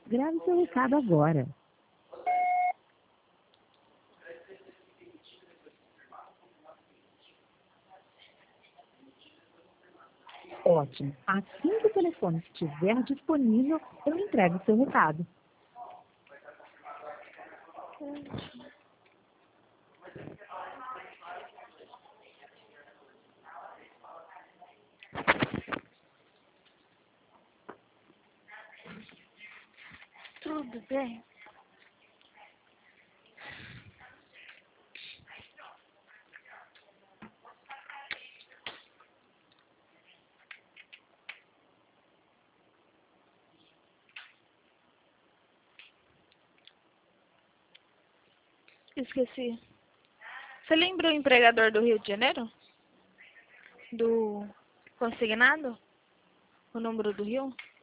Grave seu recado agora. Ótimo. Assim que o telefone estiver disponível, eu entrego o seu recado. Tudo bem? Esqueci. Você lembra o empregador do Rio de Janeiro? Do consignado? O número do Rio?